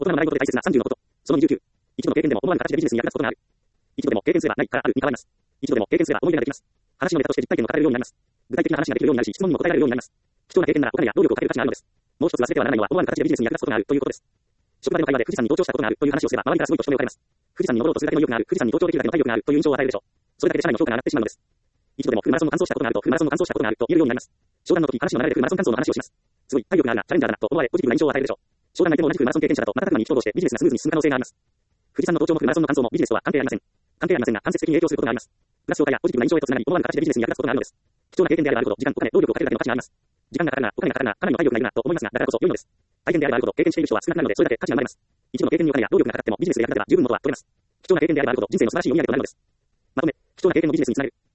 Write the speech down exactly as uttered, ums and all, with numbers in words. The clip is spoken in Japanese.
大人の習い事で大切なさんじゅうのこと。そのにじゅうきゅう。一度の経験でも思わぬ形でビジネスに役立つことがある。一度でも経験すればないからあるに変わります。一度でも経験すれば思い出ができます。話のネタとして実体験を語れるようになります。具体的な話ができるようになるし、質問にも答えられるようになります。貴重な経験ならお金や能力をかける価値があるのです。もう一つ忘れてはならないのは思わぬ形でビジネスに役立つことがあるということです。職場での会話で富士山に同調したことがあるという話をすれば周りからすごいと一目置かれます。富士山に登ろうとするだけの意欲がある、富士山に同調できるだけの体力があるという印象を与えるでしょう。それだけで社内の評価が上がってしまうのです。一度でもフルマラソンの完走したことがあると、フルマラソンの完走したことがあると言えるようになります。商談の時、話の流れでフルマラソン完走の話をします。すごい、体力があるな、チャレンジャーだなと思われ、ポジティブな印象を与えるでしょう。商談相手も同じくマラソン経験者だと、瞬く間に意気投合してビジネスがスムーズに進む可能性があります。富士山の同調もフルマラソンの完走もビジネスとは関係ありません。関係ありませんが、間接的に影響することがあります。プラス評価やポジティブな印象へとつながり、思わぬ形でビジネスに役立つことがあるのです。貴重な経験であればあるほど、時間、お金、労力をかけるだけの価値があります。時間がかかるな、お金がかかるな、かなりの体力がいるなと思いますが、だからこそ良いのです。体験であればあるほど、経験している人は少なくなるので、それだけ価値が生まれます。一度の経験にお金や労力がかかってもビジネスで役立てば十分元は取れます。貴重な経験であればあるほど、人生の素晴らしい読み上げとなるのです。まとめ、貴重な経験のビジネスにつなげる。